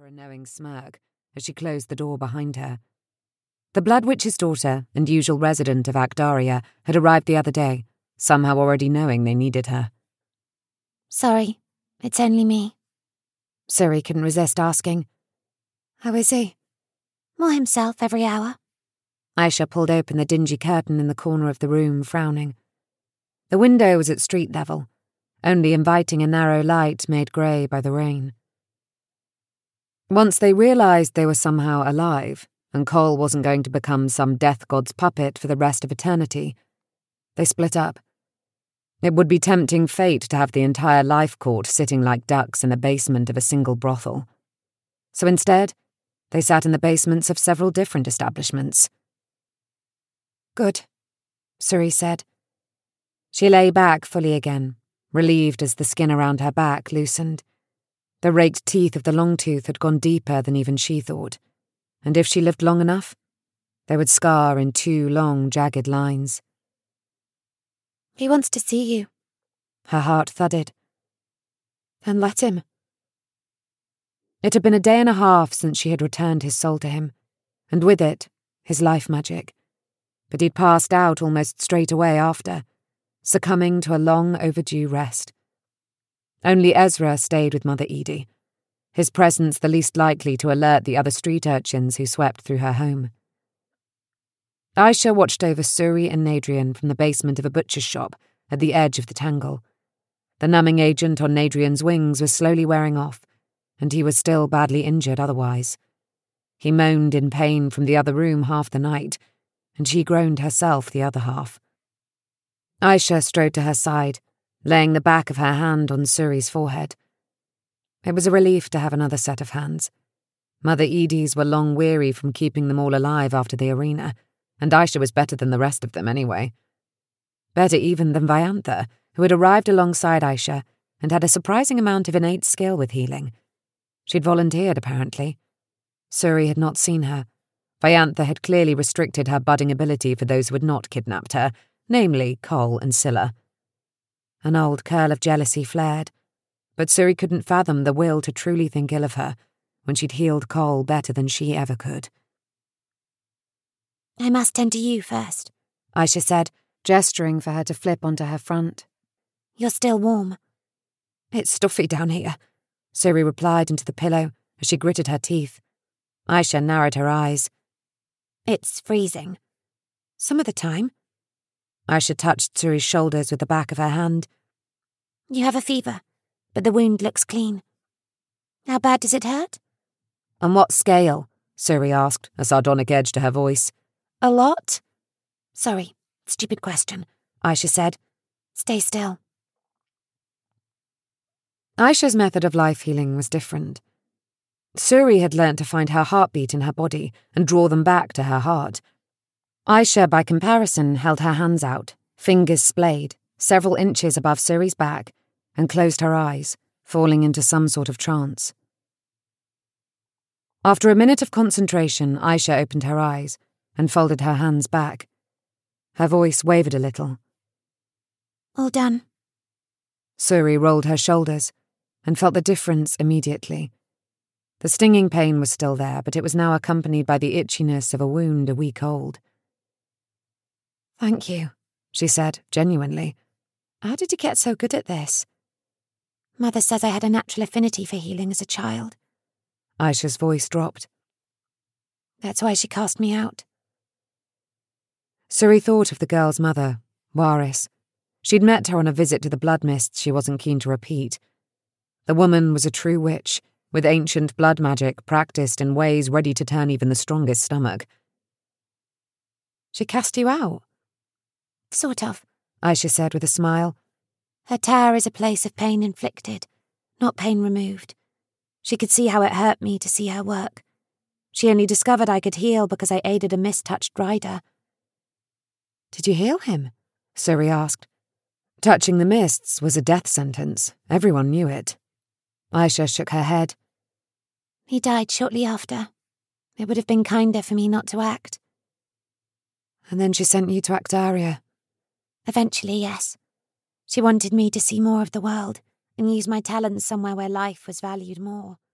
a knowing smirk as she closed the door behind her. The Blood Witch's daughter and usual resident of Akdaria had arrived the other day, somehow already knowing they needed her. Sorry, it's only me. Suri couldn't resist asking. How is he? More himself every hour. Aisha pulled open the dingy curtain in the corner of the room, frowning. The window was at street level, only inviting a narrow light made grey by the rain. Once they realised they were somehow alive, and Cole wasn't going to become some death god's puppet for the rest of eternity, they split up. It would be tempting fate to have the entire life court sitting like ducks in the basement of a single brothel. So instead, they sat in the basements of several different establishments. Good, Suri said. She lay back fully again, relieved as the skin around her back loosened. The raked teeth of the Longtooth had gone deeper than even she thought, and if she lived long enough, they would scar in 2 long, jagged lines. He wants to see you. Her heart thudded. Then let him. It had been a day and a half since she had returned his soul to him, and with it, his life magic. But he'd passed out almost straight away after, succumbing to a long overdue rest. Only Ezra stayed with Mother Edie, his presence the least likely to alert the other street urchins who swept through her home. Aisha watched over Suri and Nadrian from the basement of a butcher's shop at the edge of the tangle. The numbing agent on Nadrian's wings was slowly wearing off, and he was still badly injured otherwise. He moaned in pain from the other room half the night, and she groaned herself the other half. Aisha strode to her side, laying the back of her hand on Suri's forehead. It was a relief to have another set of hands. Mother Edie's were long weary from keeping them all alive after the arena, and Aisha was better than the rest of them anyway. Better even than Vyantha, who had arrived alongside Aisha and had a surprising amount of innate skill with healing. She'd volunteered, apparently. Suri had not seen her. Vyantha had clearly restricted her budding ability for those who had not kidnapped her, namely Cole and Scylla. An old curl of jealousy flared, but Suri couldn't fathom the will to truly think ill of her when she'd healed Cole better than she ever could. I must tend to you first, Aisha said, gesturing for her to flip onto her front. You're still warm. It's stuffy down here, Suri replied into the pillow as she gritted her teeth. Aisha narrowed her eyes. It's freezing. Some of the time. Aisha touched Suri's shoulders with the back of her hand. You have a fever, but the wound looks clean. How bad does it hurt? On what scale? Suri asked, a sardonic edge to her voice. A lot? Sorry, stupid question, Aisha said. Stay still. Aisha's method of life healing was different. Suri had learnt to find her heartbeat in her body and draw them back to her heart. Aisha, by comparison, held her hands out, fingers splayed, several inches above Suri's back, and closed her eyes, falling into some sort of trance. After a minute of concentration, Aisha opened her eyes and folded her hands back. Her voice wavered a little. All done. Suri rolled her shoulders and felt the difference immediately. The stinging pain was still there, but it was now accompanied by the itchiness of a wound a week old. Thank you, she said, genuinely. How did you get so good at this? Mother says I had a natural affinity for healing as a child. Aisha's voice dropped. That's why she cast me out. Suri thought of the girl's mother, Waris. She'd met her on a visit to the Blood Mists she wasn't keen to repeat. The woman was a true witch, with ancient blood magic practiced in ways ready to turn even the strongest stomach. She cast you out? Sort of, Aisha said with a smile. Her tower is a place of pain inflicted, not pain removed. She could see how it hurt me to see her work. She only discovered I could heal because I aided a mist-touched rider. Did you heal him? Suri asked. Touching the mists was a death sentence. Everyone knew it. Aisha shook her head. He died shortly after. It would have been kinder for me not to act. And then she sent you to Akdaria. Eventually, yes. She wanted me to see more of the world and use my talents somewhere where life was valued more.